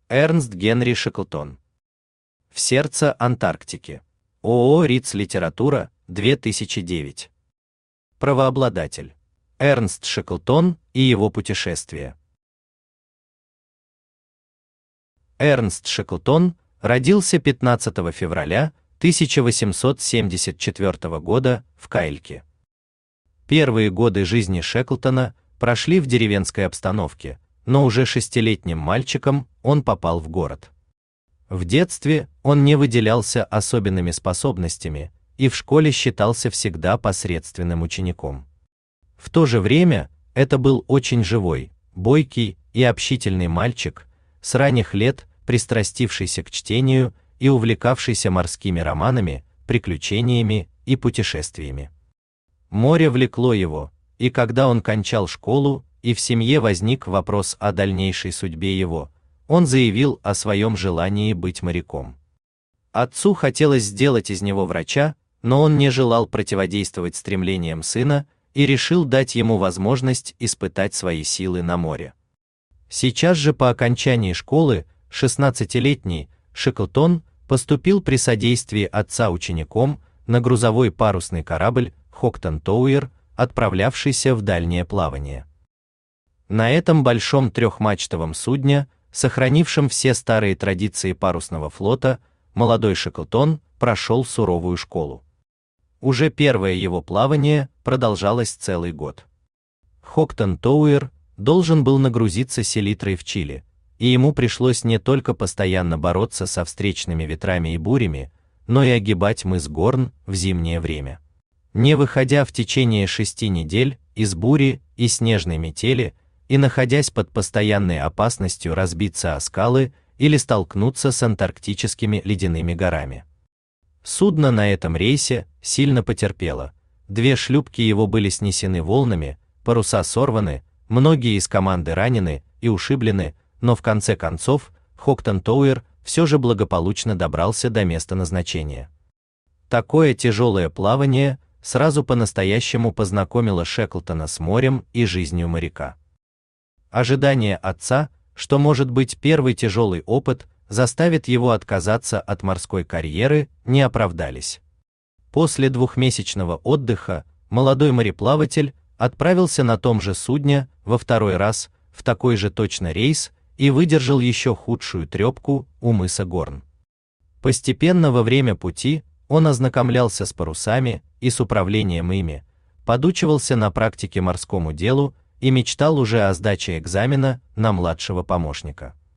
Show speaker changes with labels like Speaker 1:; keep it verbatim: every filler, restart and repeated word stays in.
Speaker 1: Эрнст Генри Шеклтон. В сердце Антарктики. ООО «Риц Литература», две тысячи девять. Правообладатель. Эрнст Шеклтон и его путешествия. Эрнст Шеклтон родился пятнадцатого февраля тысяча восемьсот семьдесят четвёртого года в Кайльке. Первые годы жизни Шеклтона прошли в деревенской обстановке, но уже шестилетним мальчиком он попал в город. В детстве он не выделялся особенными способностями и в школе считался всегда посредственным учеником. В то же время это был очень живой, бойкий и общительный мальчик, с ранних лет пристрастившийся к чтению и увлекавшийся морскими романами, приключениями и путешествиями. Море влекло его, и когда он кончал школу и в семье возник вопрос о дальнейшей судьбе его, он заявил о своем желании быть моряком. Отцу хотелось сделать из него врача, но он не желал противодействовать стремлениям сына и решил дать ему возможность испытать свои силы на море. Сейчас же по окончании школы шестнадцатилетний Шеклтон поступил при содействии отца учеником на грузовой парусный корабль Хоктон Тоуэр, отправлявшийся в дальнее плавание. На этом большом трехмачтовом судне, сохранившем все старые традиции парусного флота, молодой Шеклтон прошел суровую школу. Уже первое его плавание продолжалось целый год. Хоктон Тоуэр должен был нагрузиться селитрой в Чили, и ему пришлось не только постоянно бороться со встречными ветрами и бурями, но и огибать мыс Горн в зимнее время. Не выходя в течение шести недель из бури и снежной метели и находясь под постоянной опасностью разбиться о скалы или столкнуться с антарктическими ледяными горами. Судно на этом рейсе сильно потерпело. Две шлюпки его были снесены волнами, паруса сорваны, многие из команды ранены и ушиблены, но в конце концов Хоктон Тоуэр все же благополучно добрался до места назначения. Такое тяжелое плавание сразу по-настоящему познакомило Шеклтона с морем и жизнью моряка. Ожидания отца, что может быть первый тяжелый опыт заставит его отказаться от морской карьеры, не оправдались. После двухмесячного отдыха молодой мореплаватель отправился на том же судне во второй раз в такой же точно рейс и выдержал еще худшую трепку у мыса Горн. Постепенно во время пути он ознакомлялся с парусами и с управлением ими, подучивался на практике морскому делу и мечтал уже о сдаче экзамена на младшего помощника.